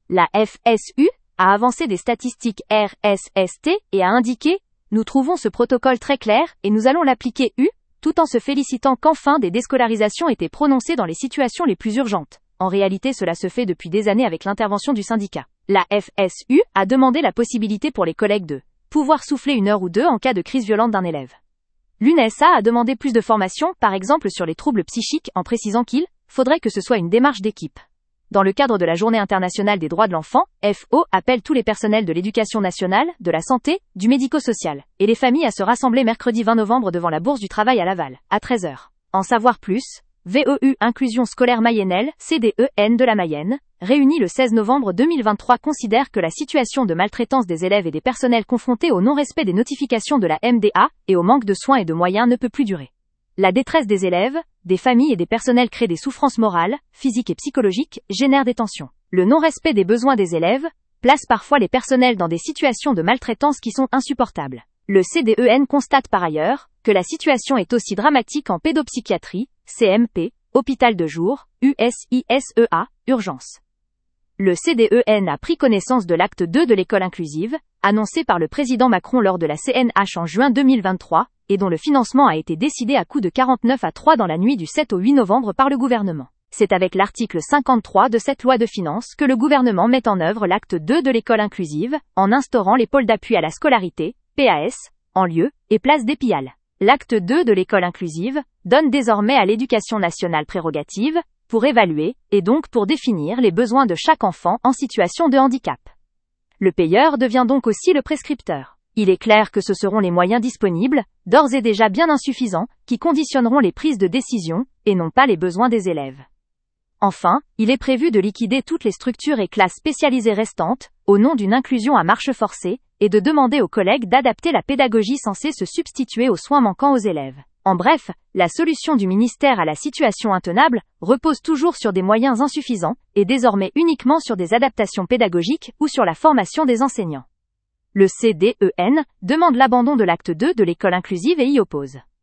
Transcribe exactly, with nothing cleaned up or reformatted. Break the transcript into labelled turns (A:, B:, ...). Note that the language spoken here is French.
A: La F S U a avancé des statistiques R S S T et a indiqué « Nous trouvons ce protocole très clair et nous allons l'appliquer U », tout en se félicitant qu'enfin des déscolarisations étaient prononcées dans les situations les plus urgentes. En réalité, cela se fait depuis des années avec l'intervention du syndicat. La F S U a demandé la possibilité pour les collègues de pouvoir souffler une heure ou deux en cas de crise violente d'un élève. L'UNESA a demandé plus de formation, par exemple sur les troubles psychiques, en précisant qu'il faudrait que ce soit une démarche d'équipe. Dans le cadre de la Journée internationale des droits de l'enfant, F O appelle tous les personnels de l'éducation nationale, de la santé, du médico-social, et les familles à se rassembler mercredi vingt novembre devant la Bourse du Travail à Laval, à treize heures. En savoir plus, V E U Inclusion scolaire mayennelle, C D E N de la Mayenne, réunie le seize novembre deux mille vingt-trois considère que la situation de maltraitance des élèves et des personnels confrontés au non-respect des notifications de la M D A et au manque de soins et de moyens ne peut plus durer. La détresse des élèves, des familles et des personnels crée des souffrances morales, physiques et psychologiques, génère des tensions. Le non-respect des besoins des élèves place parfois les personnels dans des situations de maltraitance qui sont insupportables. Le C D E N constate par ailleurs que la situation est aussi dramatique en pédopsychiatrie, C M P, hôpital de jour, U S I S E A, urgence. Le C D E N a pris connaissance de l'acte deux de l'école inclusive, annoncé par le président Macron lors de la C N H en juin deux mille vingt-trois, et dont le financement a été décidé à coup de quarante-neuf à trois dans la nuit du sept au huit novembre par le gouvernement. C'est avec l'article cinquante-trois de cette loi de finances que le gouvernement met en œuvre l'acte deux de l'école inclusive, en instaurant les pôles d'appui à la scolarité, P A S, en lieu et place des P I A L. L'acte deux de l'école inclusive donne désormais à l'éducation nationale prérogative pour évaluer, et donc pour définir les besoins de chaque enfant en situation de handicap. Le payeur devient donc aussi le prescripteur. Il est clair que ce seront les moyens disponibles, d'ores et déjà bien insuffisants, qui conditionneront les prises de décision, et non pas les besoins des élèves. Enfin, il est prévu de liquider toutes les structures et classes spécialisées restantes, au nom d'une inclusion à marche forcée, et de demander aux collègues d'adapter la pédagogie censée se substituer aux soins manquants aux élèves. En bref, la solution du ministère à la situation intenable repose toujours sur des moyens insuffisants, et désormais uniquement sur des adaptations pédagogiques ou sur la formation des enseignants. Le C D E N demande l'abandon de l'acte deux de l'école inclusive et y oppose.